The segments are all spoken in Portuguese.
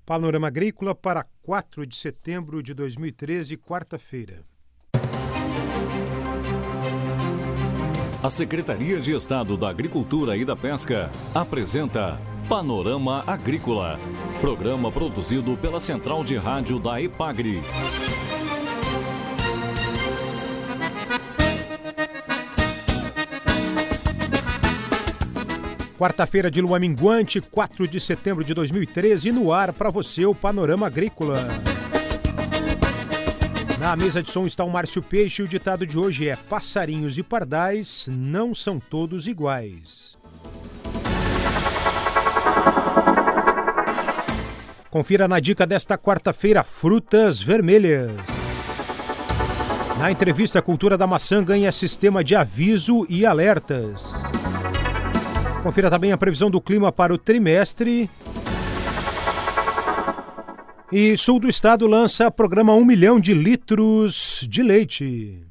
Panorama Agrícola para 4 de setembro de 2013, quarta-feira. A Secretaria de Estado da Agricultura e da Pesca apresenta Panorama Agrícola, programa produzido pela Central de Rádio da EPAGRE. Quarta-feira de lua minguante, 4 de setembro de 2013, no ar para você o Panorama Agrícola. Na mesa de som está o Márcio Peixe e o ditado de hoje é: passarinhos e pardais não são todos iguais. Confira na dica desta quarta-feira: frutas vermelhas. Na entrevista, a cultura da maçã ganha sistema de aviso e alertas. Confira também a previsão do clima para o trimestre. E sul do estado lança programa 1 milhão de litros de leite.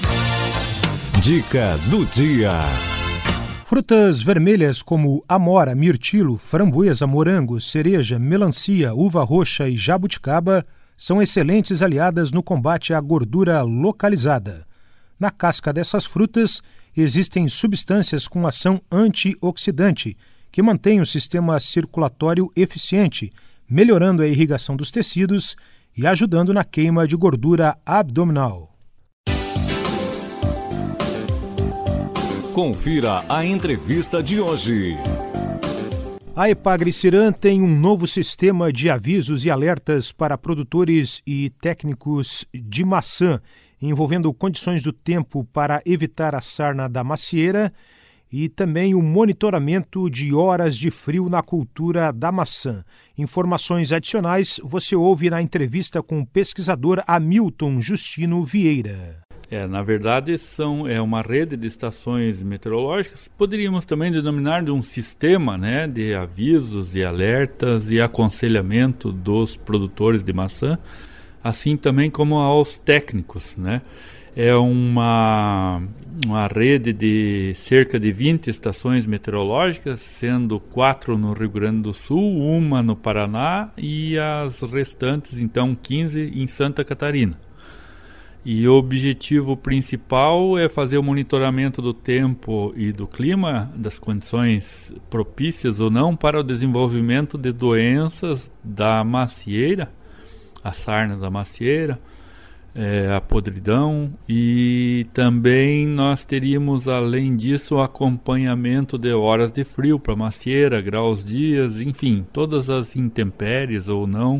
Dica do dia. Frutas vermelhas como amora, mirtilo, framboesa, morango, cereja, melancia, uva roxa e jabuticaba são excelentes aliadas no combate à gordura localizada. Na casca dessas frutas existem substâncias com ação antioxidante que mantêm o sistema circulatório eficiente, melhorando a irrigação dos tecidos e ajudando na queima de gordura abdominal. Confira a entrevista de hoje. A EPAGRE Ciran tem um novo sistema de avisos e alertas para produtores e técnicos de maçã, envolvendo condições do tempo para evitar a sarna da macieira e também o monitoramento de horas de frio na cultura da maçã. Informações adicionais você ouve na entrevista com o pesquisador Hamilton Justino Vieira. Na verdade, é uma rede de estações meteorológicas, poderíamos também denominar de um sistema, de avisos e alertas e aconselhamento dos produtores de maçã, assim também como aos técnicos, É uma rede de cerca de 20 estações meteorológicas, sendo 4 no Rio Grande do Sul, 1 no Paraná e as restantes, então, 15 em Santa Catarina. E o objetivo principal é fazer o monitoramento do tempo e do clima, das condições propícias ou não para o desenvolvimento de doenças da macieira, a sarna da macieira, a podridão, e também nós teríamos, além disso, o acompanhamento de horas de frio para macieira, graus dias, enfim, todas as intempéries ou não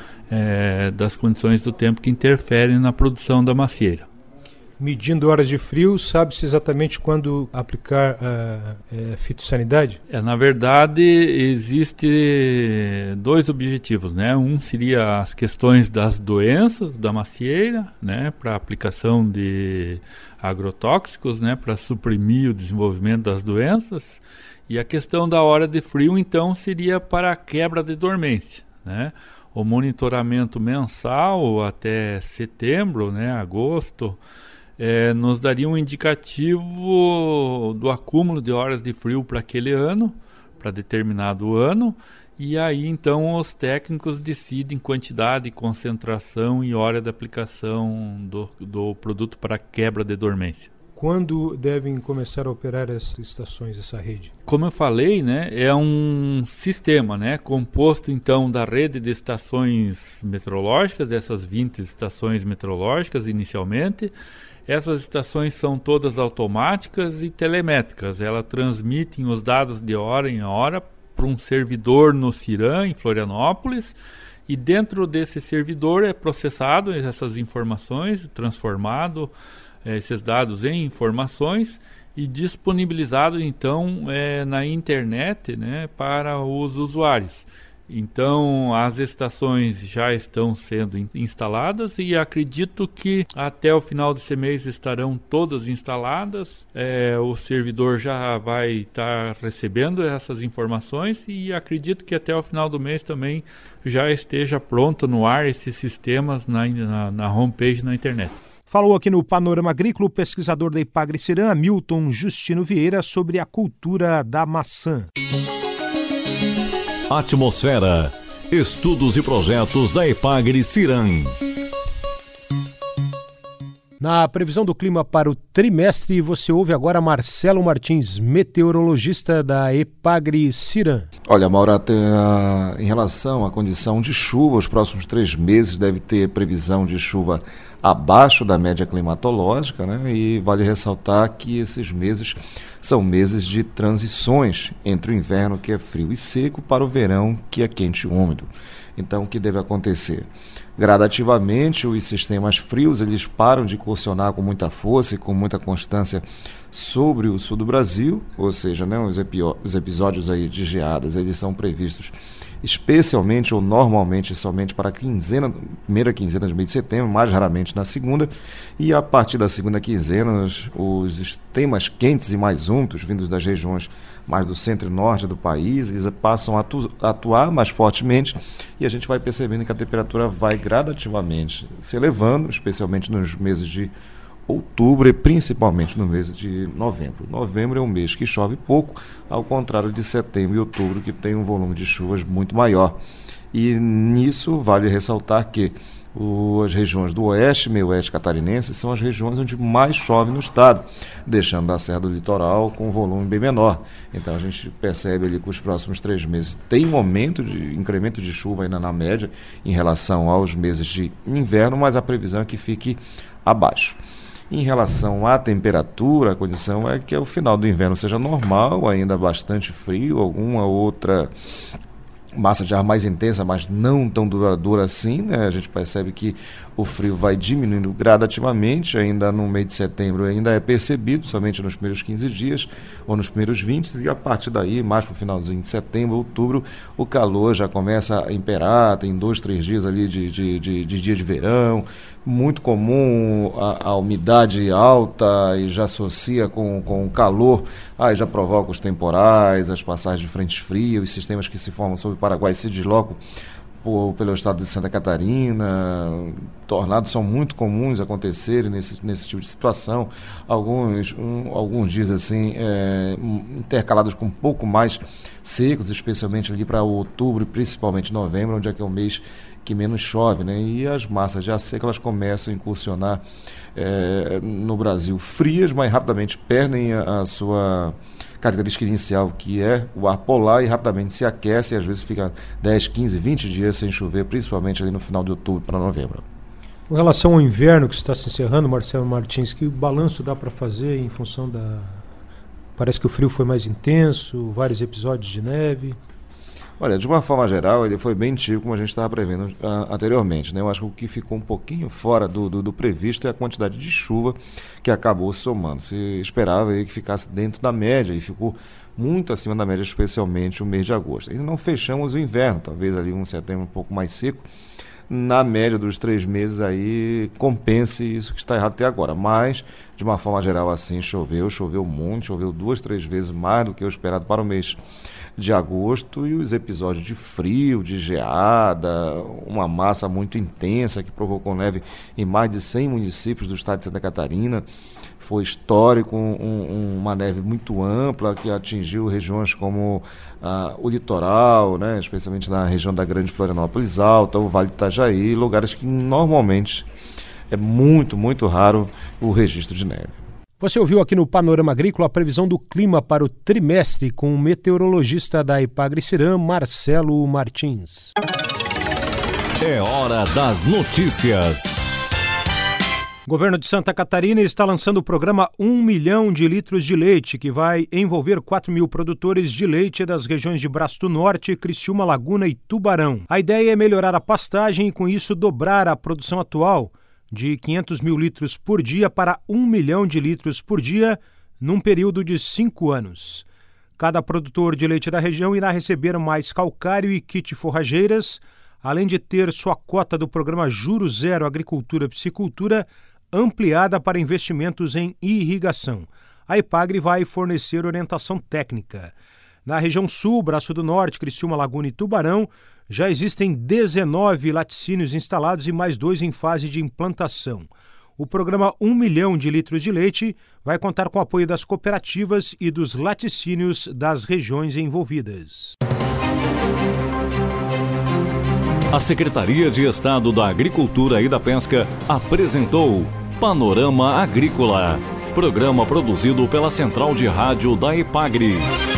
das condições do tempo que interferem na produção da macieira. Medindo horas de frio, sabe-se exatamente quando aplicar a fitossanidade? Na verdade, existe 2 objetivos, Um seria as questões das doenças da macieira, para aplicação de agrotóxicos, para suprimir o desenvolvimento das doenças. E a questão da hora de frio, então, seria para a quebra de dormência, O monitoramento mensal até setembro, agosto, nos daria um indicativo do acúmulo de horas de frio para aquele ano, para determinado ano, e aí então os técnicos decidem quantidade, concentração e hora de aplicação do produto para quebra de dormência. Quando devem começar a operar essas estações, essa rede? Como eu falei, é um sistema, composto então da rede de estações meteorológicas, dessas 20 estações meteorológicas inicialmente. Essas estações são todas automáticas e telemétricas. Elas transmitem os dados de hora em hora para um servidor no Ciran, em Florianópolis, e dentro desse servidor é processado essas informações, transformado esses dados em informações e disponibilizado então na internet, para os usuários. Então as estações já estão sendo instaladas e acredito que até o final desse mês estarão todas instaladas. O servidor já vai estar recebendo essas informações e acredito que até o final do mês também já esteja pronto no ar esses sistemas na homepage na internet. Falou aqui no Panorama Agrícola o pesquisador da EPAGRE Ciran, Hamilton Justino Vieira, sobre a cultura da maçã. Atmosfera. Estudos e projetos da Epagri Ciram. Na previsão do clima para o trimestre, você ouve agora Marcelo Martins, meteorologista da Epagri Ciram. Olha, Maura, em relação à condição de chuva, os próximos 3 meses deve ter previsão de chuva abaixo da média climatológica, né? E vale ressaltar que esses meses são meses de transições entre o inverno, que é frio e seco, para o verão, que é quente e úmido. Então, o que deve acontecer? Gradativamente, os sistemas frios eles param de incursionar com muita força e com muita constância sobre o sul do Brasil, ou seja, né, os episódios aí de geadas eles são previstos especialmente ou normalmente somente para a primeira quinzena de mês de setembro, mais raramente na segunda, e a partir da segunda quinzena os sistemas quentes e mais úmidos vindos das regiões mais do centro e norte do país, eles passam a atuar mais fortemente e a gente vai percebendo que a temperatura vai gradativamente se elevando, especialmente nos meses de outubro e principalmente no mês de novembro. Novembro é um mês que chove pouco, ao contrário de setembro e outubro, que tem um volume de chuvas muito maior. E nisso vale ressaltar que as regiões do oeste e meio oeste catarinense são as regiões onde mais chove no estado, deixando a Serra do Litoral com um volume bem menor. Então a gente percebe ali que os próximos 3 meses tem um aumento de incremento de chuva ainda na média em relação aos meses de inverno, mas a previsão é que fique abaixo. Em relação à temperatura, a condição é que o final do inverno seja normal, ainda bastante frio, alguma outra massa de ar mais intensa, mas não tão duradoura assim, né? A gente percebe que o frio vai diminuindo gradativamente, ainda no mês de setembro ainda é percebido, somente nos primeiros 15 dias ou nos primeiros 20, e a partir daí, mais para o finalzinho de setembro, outubro, o calor já começa a imperar, tem 2, 3 dias ali de dia de verão, muito comum a umidade alta e já associa com o calor, aí já provoca os temporais, as passagens de frentes frias, os sistemas que se formam sobre o Paraguai se deslocam pelo estado de Santa Catarina. Tornados são muito comuns acontecerem nesse tipo de situação, alguns dias assim intercalados com um pouco mais secos, especialmente ali para outubro e principalmente novembro, onde é que é o mês que menos chove, né? E as massas de ar seca elas começam a incursionar no Brasil frias, mas rapidamente perdem a sua característica inicial, que é o ar polar, e rapidamente se aquece e às vezes fica 10, 15, 20 dias sem chover, principalmente ali no final de outubro para novembro. Com relação ao inverno que está se encerrando, Marcelo Martins, que balanço dá para fazer em função da... Parece que o frio foi mais intenso, vários episódios de neve. Olha, de uma forma geral, ele foi bem típico, como a gente estava prevendo anteriormente, né? Eu acho que o que ficou um pouquinho fora do previsto é a quantidade de chuva que acabou somando. Se esperava aí que ficasse dentro da média e ficou muito acima da média, especialmente o mês de agosto. Ainda não fechamos o inverno, talvez ali um setembro um pouco mais seco. Na média dos 3 meses aí compense isso que está errado até agora, mas de uma forma geral assim choveu muito, choveu 2, 3 vezes mais do que o esperado para o mês de agosto, e os episódios de frio, de geada, uma massa muito intensa que provocou neve em mais de 100 municípios do estado de Santa Catarina. Foi histórico, uma neve muito ampla que atingiu regiões como o litoral, né, especialmente na região da Grande Florianópolis Alta, o Vale do Itajaí, lugares que normalmente é muito, muito raro o registro de neve. Você ouviu aqui no Panorama Agrícola a previsão do clima para o trimestre com o meteorologista da Epagri Ciram, Marcelo Martins. É hora das notícias. O governo de Santa Catarina está lançando o programa 1 milhão de litros de leite, que vai envolver 4 mil produtores de leite das regiões de Braço do Norte, Criciúma, Laguna e Tubarão. A ideia é melhorar a pastagem e, com isso, dobrar a produção atual de 500 mil litros por dia para 1 milhão de litros por dia, num período de 5 anos. Cada produtor de leite da região irá receber mais calcário e kit forrageiras, além de ter sua cota do programa Juro Zero Agricultura e Piscicultura ampliada para investimentos em irrigação. A Epagri vai fornecer orientação técnica. Na região sul, Braço do Norte, Criciúma, Laguna e Tubarão, já existem 19 laticínios instalados e mais 2 em fase de implantação. O programa 1 milhão de litros de leite vai contar com o apoio das cooperativas e dos laticínios das regiões envolvidas. A Secretaria de Estado da Agricultura e da Pesca apresentou Panorama Agrícola, programa produzido pela Central de Rádio da EPAGRE.